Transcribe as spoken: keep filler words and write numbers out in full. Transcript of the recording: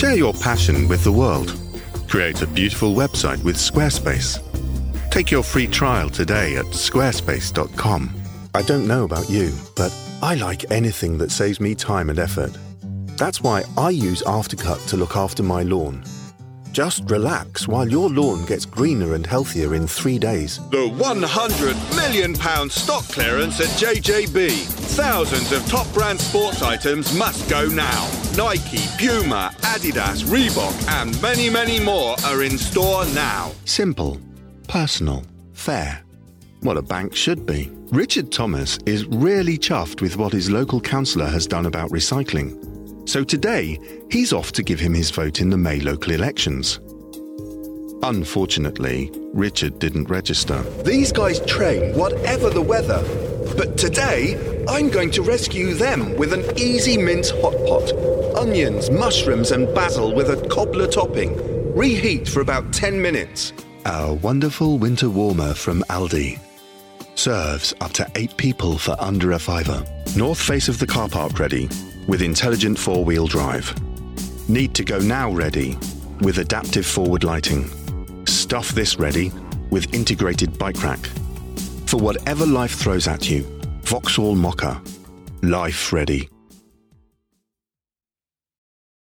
Share your passion with the world. Create a beautiful website with Squarespace. Take your free trial today at squarespace dot com. I don't know about you, but I like anything that saves me time and effort. That's why I use Aftercut to look after my lawn. Just relax while your lawn gets greener and healthier in three days. The one hundred million pound stock clearance at J J B. Thousands of top brand sports items must go now. Nike, Puma, Adidas, Reebok and many, many more are in store now. Simple, personal, fair. What a bank should be. Richard Thomas is really chuffed with what his local councillor has done about recycling. So today, he's off to give him his vote in the May local elections. Unfortunately, Richard didn't register. These guys train whatever the weather. But today, I'm going to rescue them with an easy mince hot pot. Onions, mushrooms and basil with a cobbler topping. Reheat for about ten minutes. Our wonderful winter warmer from Aldi. Serves up to eight people for under a fiver. North face of the car park ready with intelligent four-wheel drive. Need to go now ready with adaptive forward lighting. Stuff this ready with integrated bike rack. For whatever life throws at you, Vauxhall Mocha. Life ready.